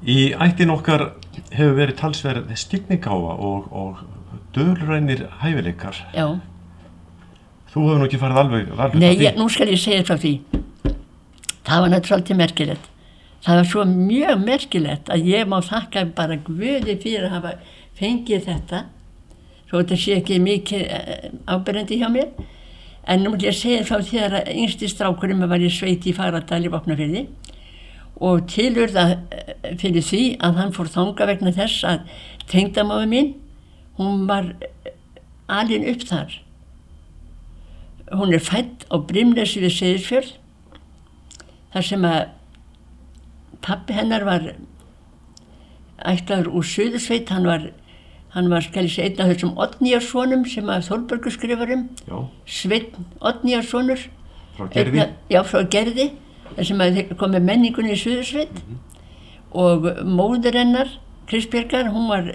Í ættin okkar hefur verið talsverð skyggnigáfa og dulrænir hæfileikar. Já. Þú hefur nú ekki farið alveg frá því. Nei, nú skal ég segja frá því. Það var náttúrulega svolítið merkilegt. Það var svo mjög merkilegt að ég má þakka bara Guði fyrir að hafa fengið þetta, svo þetta sé ekki mikið áberandi hjá mér. En nú vil ég segja frá því að yngsti strákurinn var í sveit í Fagradal í Vopnafirði og tilurða fyrir því að hann fór þangað vegna þess að tengdamóðir mín, hún var alin upp þar. Hún fædd á Brimnesi við Seyðisfjörð, þar sem að pabbi hennar var ættaður úr Suðursveit, hann var skal ég segja einn af þessum Oddnýjarssonum sem að Þórbergur skrifar Já. Sveinn Oddnýjarssonur. Frá Gerði? Já, frá Gerði, þar sem að kom með menningunni í Suðursveit. Og móðir hennar, Kristbjargar, hún var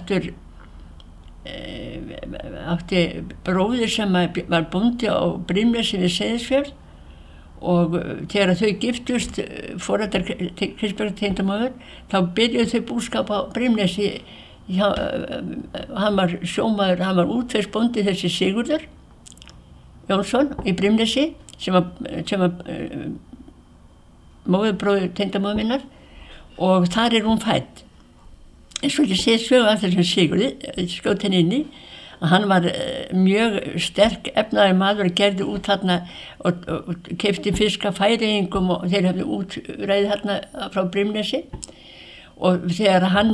átti bróðir sem var bóndi á Brimnesi við Seyðisfjörð og þegar þau giftust foreldrar Kristbjargar tengdamóður, þá byrjuðu þau búskap á Brimnesi. Hann var sjómaður, hann var útvegsbóndi þessi Sigurður Jónsson í Brimnesi sem var móðurbróðir tengdamóður minnar og þar hún fædd. En svo ekki séð sögu af þessum Sigurði, skjót henni inni, að hann var mjög sterk efnaður maður og gerði út þarna og keypti fisk af Færeyingum og þeir hafði útræði þarna frá Brimnesi. Og þegar hann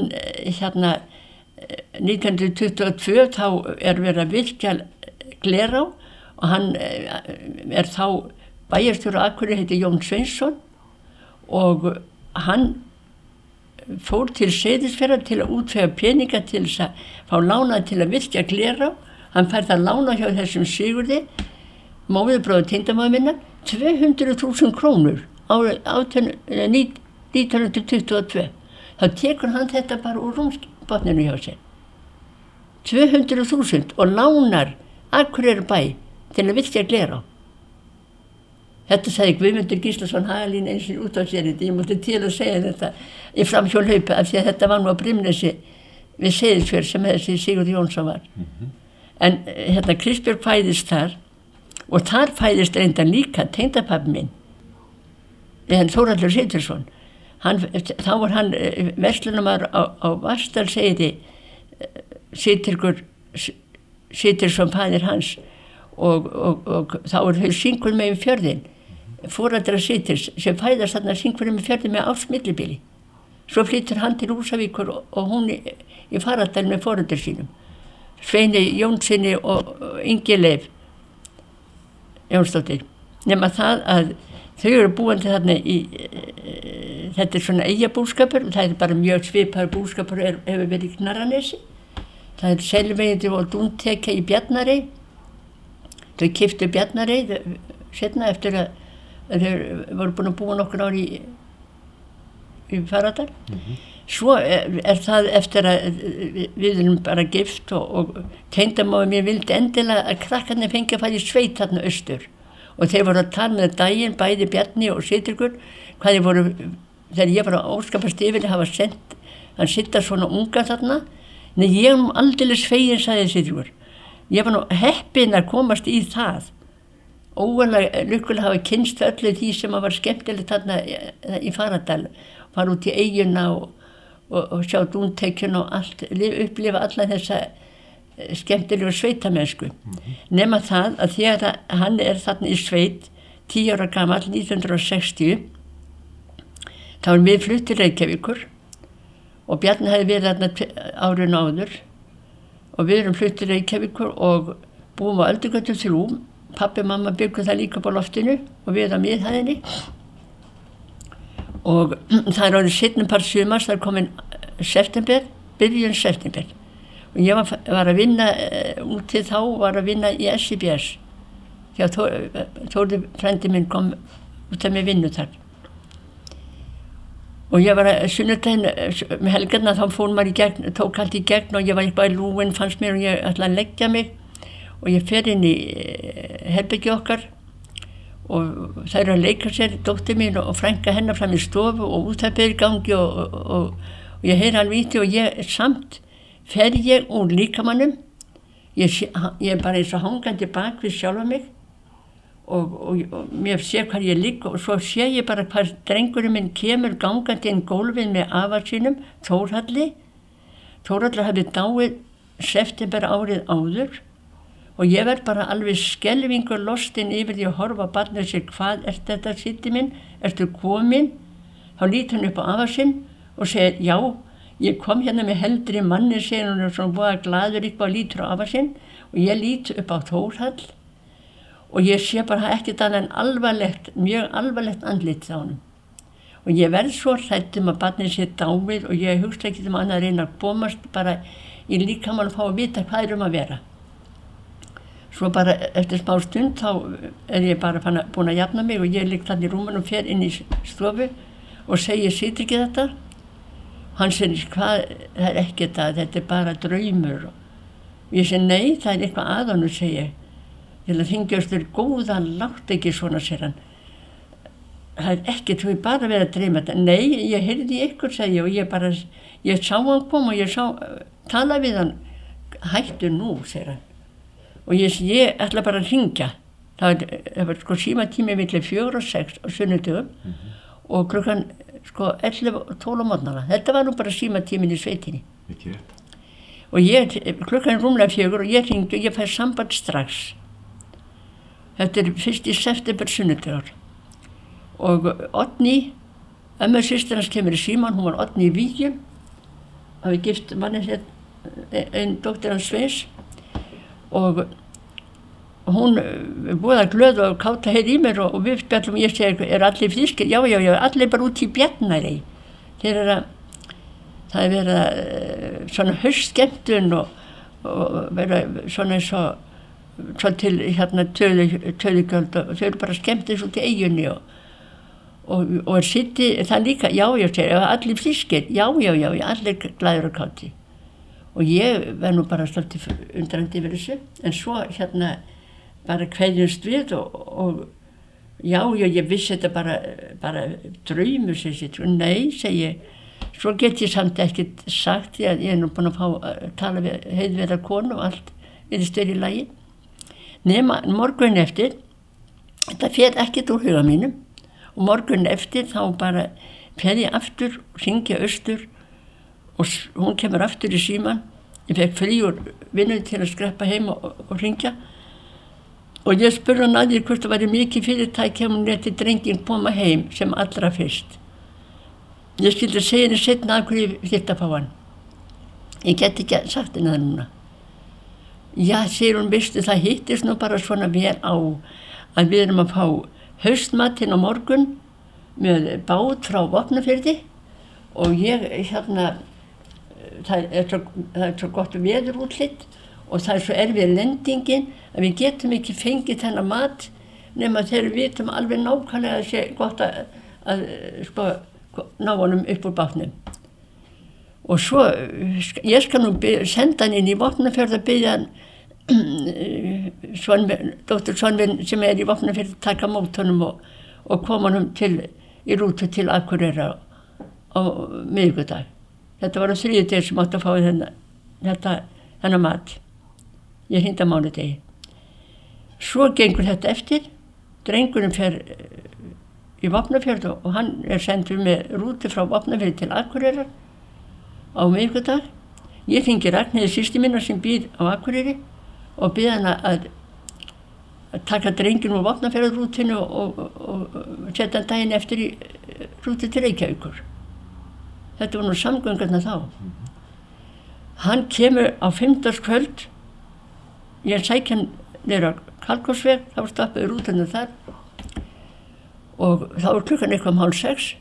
1922 þá verið að virkja Glerá og hann þá bæjarstjóri á Akureyri, heitir Jón Sveinsson og hann fór til Seyðisfjarðar til að útvega peninga til þess að fá lána til að virkja Glerá. Hann fær það lána hjá þessum Sigurði, móðurbróður tengdamóður minnar, 200.000 krónur árið 1922. Þá tekur hann þetta bara úr rúmsbotninu hjá sér. 200.000 og lánar Akureyri bæ til að virkja Glerá. Þetta sagði Guðmundur Gíslason Hagalín eins og út á sér þetta. Ég mútti til að segja þetta í framhjólhlaupi af því að þetta var nú á Brimnesi við Seyðisfjörð sem þessi Sigurður Jónsson var. En Kristbjörg fæðist þar og þar fæðist reyndar líka tengdapabbi minn, Þórhallur Sigurðsson. Þá var hann verslunarmaður á Vatnsdalsheiði, Sigurðsson faðir hans og þá þau Singul megin fjörðin, foreldrar Sigurðs sem fæðast þarna Singul megin fjörðin með ársmillibili. Svo flyttur hann til Húsavíkur og hún í Fagradal með foreldrar sínum, Sveini Jónssoni og Ingileif Jónsdóttir. Nema það að þau eru búandi þarna þetta svona eyjabúskapur og það bara mjög svipaður búskapur hefur verið í Knarranesi. Það Selveiði og Dúntekja í Bjarnarey. Þau keyptu Bjarnarey seinna eftir að þau voru búin að búa nokkur ár í Fagradal. Svo það eftir að við erum bara gift og tengdamóðir mér vildi endilega að krakkarnir fengi að fara í sveit þarna austur. Og þeir voru að tala með daginn, bæði Bjarni og Sigtryggur, hvað þeir voru, þegar ég var á óskapast yfir að hafa sendt, hann sitta svona unga þarna. Nei, ég nú aldeilis fegin, sagði Sigtryggur. Ég var nú heppin að komast í það. Óvenlega lukkulega hafa kynnst öllu því sem var skemmtilegt þarna í Fagradal. Fara út í eyjuna og sjá Dúntekjuna og allt, upplifa alla þessa skemmtilegu sveitamennsku. Nema það að þegar hann þarna í sveit, 10 ára gamall, 1960, þá við flutt til Reykjavíkur og Bjarni hefði verið þarna árinu áður og við erum flutt til Reykjavíkur og búum á Öldugötu 3. Pabbi og mamma byggu það líka på loftinu og við á miðhæðinni. Og það orðið seinni part sumars, það komin september, byrjun september. Og ég var að vinna úti þá, var að vinna í SIBS. Þegar Þórði frændi minn kom út af með vinnu þar. Og ég var að sunnudaginn með helgarna, þá fór maður í gegn, tók allt í gegn og ég var eitthvað í lúin, fannst mér og ég ætlaði að leggja mig. Og ég fer inn í herbergi okkar og þær eru að leika sér, dóttir mín og frænka hennar fram í stofu og útvarpið í gangi og ég heyri alveg í því og ég samt fer ég úr líkamannum, ég er bara eins og hangandi bak við sjálfa mig og mér sé hvað ég ligg og svo sé ég bara hvað drengurinn minn kemur gangandi inn gólfið með afa sínum, Þórhallur hafði dáið september árið áður og ég verð bara alveg skelfingur lostin yfir því að horfa á barnið og sér, hvað er þetta Siddi minn, ertu komin? Þá lítur hann upp á afa sinn og segir, já, ég kom hérna með heldri manni, segir hann og svona búið glaður eitthvað lítur á afa sinn og ég lít upp á Þórhall og ég sé bara ekkert annað en alvarlegt, mjög alvarlegt andlit á honum. Og ég verð svo hrædd að barnið sé dáið og ég hugsa ekki annað að reyna að komast bara í líkamann og fá að vita hvað að vera. Svo bara eftir smá stund þá ég bara búin að jafna mig og ég ligg þannig í rúmunum, fer inn í stofu og segi, situr ekki þetta? Hann segir, hvað, það er ekki þetta er bara draumur. Og ég segi, nei, það er eitthvað að honum, segi ég. Ég vil að hringja austur, góðan, látt ekki svona, segir hann. Það er ekkert, þú er bara verið að dreyma þetta. Nei, ég heyrði ykkur, segi ég, og ég sá hann koma og tala við hann, hættu nú, segir hann. Og ég ætla bara að hringja. Það var sko símatími milli 4 og 6 á sunnudögum og klukkan sko 11 og 12 á morgnana. Þetta var nú bara símatímin í sveitinni. Ekki rétt. Og klukkan rúmlega 4 og ég hringdi og ég fær samband strax. Þetta er 1. september sunnudagur. Og Oddný, ömmu systir hans kemur í síman, hún var Oddný í Vígjum, hafi gift manni hér, einn dóttir hans Sveins, og hún búið að glöð og káta hér í mér og við spjallum og ég segi, allir frískir? Já, allir bara út í Bjarnæri. Það er verið að svona haustskemmtun og verið svona eins og svo til hérna töðugjöld og þau eru bara skemmtið svo til eyjunni og Siddi, það líka, já, segir, allir frískir, já, allir glæður og káti. Og ég verð nú bara svolítið undrandi yfir þessu, en svo hérna bara kveðjumst við og já, ég vissi þetta bara draumur, segir, nei, segi ég, svo get ég samt ekkert sagt, því að ég er nú búin að fá að tala við heiðverða konu og allt við stöður í lagi. Nema morgun eftir, þetta fer ekkert úr huga mínum, og morgun eftir þá bara fer ég aftur og hringi austur og hún kemur aftur í síman. Ég fekk frí úr vinnu til að skreppa heim og hringja og ég spurði hann að því hvort það væri mikið fyrirtæki ef hún léti drenginn koma heim sem allra fyrst. Ég skildi segja henni seinna af hverju ég þyrfti að fá hann. Ég get ekki sagt henni það núna. Já, segir hún, veistu, það hittist nú bara svona vel á að við erum að fá haustmatinn á morgun með bát frá Vopnafirði og ég hérna, það er svo gott veður útlitt og það er svo erfið lendingin að við getum ekki fengið þennan mat nema þegar við vitum alveg nákvæmlega að það sé gott að sko, ná honum upp úr bátnum. Og svo, ég skal nú senda hann inn í Vopnafjörð að biðja hann dóttur Svanvin sem í Vopnafjörð að taka mót honum og koma honum í rútu til Akureyrar á miðvikudag. Þetta var á þriðjudegi sem átti að fá þennan mat. Ég hringdi á mánudegi. Svo gengur þetta eftir, drengurinn fer í Vopnafjörð og hann sendur með rútu frá Vopnafjörð til Akureyrar á miðvikudag. Ég hringi Ragnheiði systur mína sem býr á Akureyri og bið hana að taka drenginn úr Vopnafjarðarrútinu og setja hann daginn eftir í rútu til Reykjavíkur. Þetta var nú samgöngarna þá. Hann kemur á 5. Ég sækja hann niður á Kalkósveg, þá stoppaði rútuna þar og þá var klukkan eitthvað 5:30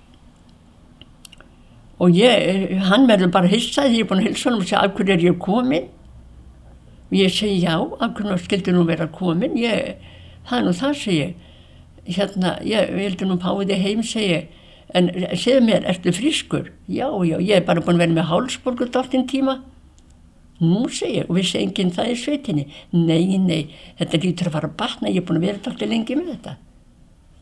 og hann verður bara hissað því ég er búin að hilsa honum og segja af hverju er ég komin. Og ég segi já, af hverju skildi nú vera komin, það er nú það, segi ég. Hérna, ég vildi nú fá þig heim, segi ég, en segðu mér, ertu frískur? Já, ég er bara búin að vera með hálsbólgu dálítinn tíma. Nú, segi ég, og vissi enginn það í sveitinni. Nei, þetta lítur að fara að batna, ég er búin að vera dálítið lengi með þetta.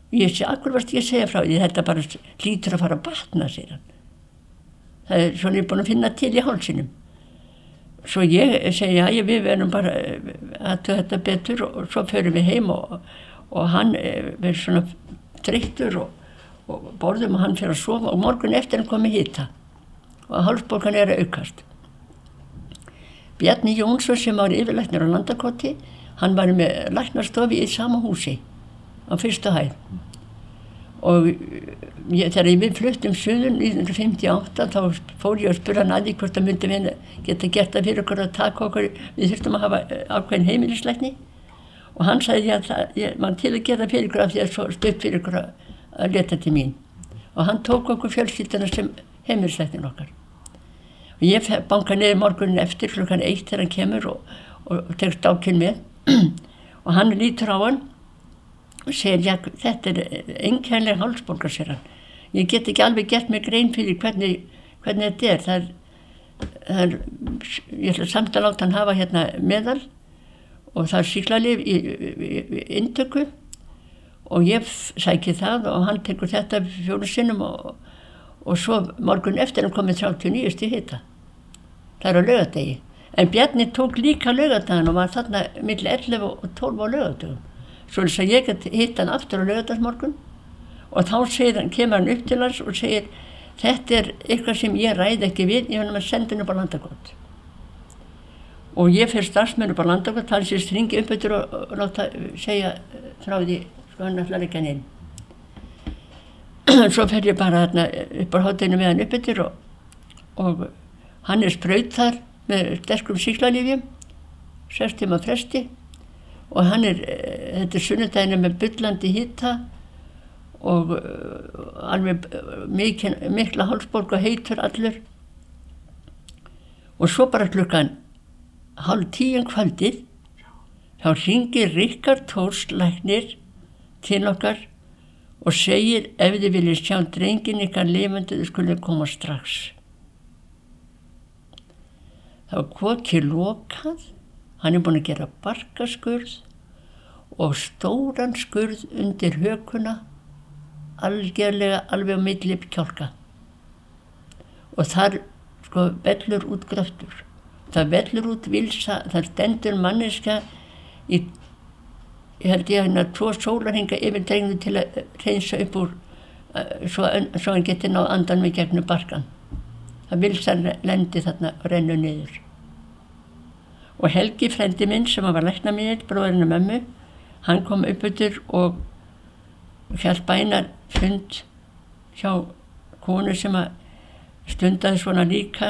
Ég sé, akkur varst ég að segja frá því, þetta bara hlýtur að fara að batna, segir hann. Það svona ég búin að finna til í hálsinum. Svo ég segi, já, við verðum bara að þetta betur og svo förum við heim og hann verður svona þreyttur og borðum og hann fyrir að sofa og morgun eftir hann komið hita og hálsbólgan að aukast. Bjarni Jónsson sem var yfirlæknir á Landakoti, hann var með læknastofi í sama húsi á fyrstu hæð. Og þegar við fluttum suður 1958 þá fór ég að spura hann að því hvort það myndi geta gert það fyrir okkur að taka okkur, við þurftum að hafa ákveðin heimilislækni og hann sagði að ég var til að gera fyrir ykkur af því að svo stutt fyrir ykkur að leta til mín og hann tók okkur fjölskylduna sem heimilislæknin okkar og ég bankaði niður morgunin eftir klukkan 1 þegar hann kemur og tek stákinn með og hann lítur á hann og segir, já, þetta einkennlega hálsbólga, segir hann. Ég get ekki alveg gert mig grein fyrir hvernig þetta er. Ég ætla samt að láta hann hafa hérna meðal og það er sýklalyf í inntöku og ég sæki það og hann tekur þetta 4 sinnum og svo morgun eftir hann komið 39 stig hita. Það er á laugardegi. En Bjarni tók líka laugardaginn og var þarna milli 11 og 12 á laugardögum. Svo þess að ég get hitt hann aftur á laugardagsmorgun og þá kemur hann upp til hans og segir þetta er eitthvað sem ég ræði ekki við, ég verður að senda hann upp á Landakot. Og ég fer starfsmenn upp á Landakot, það sést hringi upp eftir og láta segja frá því, sko hann ætlar ekki hann inn. Svo fer ég bara þarna upp á hátteginu með hann upp eftir og hann spraut þar með sterkum sýklalyfjum, 6 tíma fresti. Og hann þetta er sunnudaginn með bullandi hita og alveg mikla hálsbólgu og heitur allur. Og svo bara klukkan 9:30 kvöldið, þá hringir Ríkard Thors læknir til okkar og segir ef þið viljið sjá drenginn ykkar lifandi þið skulle koma strax. Það var hvorki lokað. Hann er búinn að gera barkaskurð og stóran skurð undir hökuna, algjörlega alveg á milli kjálka. Og þar sko vellur út gröftur. Það vellur út vilsa, það stendur manneska ég held ég hérna 2 sólarhringa yfir drengnum til að hreinsa upp úr svo hann geti náð andan með gegnum barkan. Það vilsa lendi þarna og rennu niður. Og Helgi, frendi minn, sem var læknamiðill, bróðurinn og mömmu, hann kom upp eftir og hélt bænarfund hjá konu sem stundaði svona líka.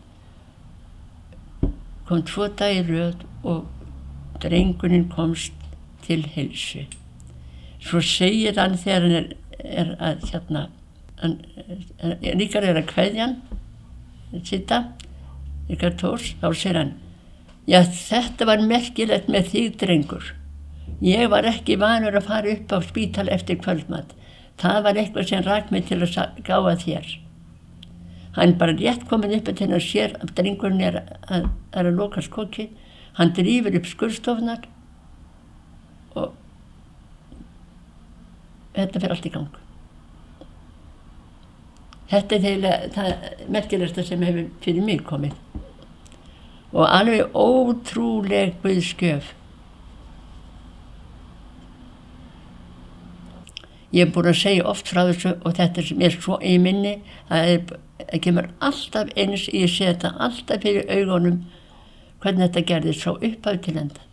Kom 2 daga í röð og drengurinn komst til heilsu. Svo segir hann þegar hann er að hérna, Ríkard er að kveðja hann, sitta, Ríkard Thors, þá segir hann, já, þetta var merkilegt með þig, drengur. Ég var ekki vanur að fara upp á spítal eftir kvöldmat. Það var eitthvað sem rak mig til að gáfa þér. Hann bara rétt komin upp til að sér að drengurinn er að loka skokki. Hann drífur upp skurðstofnar og þetta fer allt í gang. Þetta er eiginlega það merkilegasta sem hefur fyrir mig komið. Og alveg ótrúleg guðsgjöf. Ég er búin að segja oft frá þessu og þetta er mér svo í minni að það kemur alltaf eins, ég sé þetta alltaf fyrir augunum hvernig þetta gerðist frá upphaf til enda.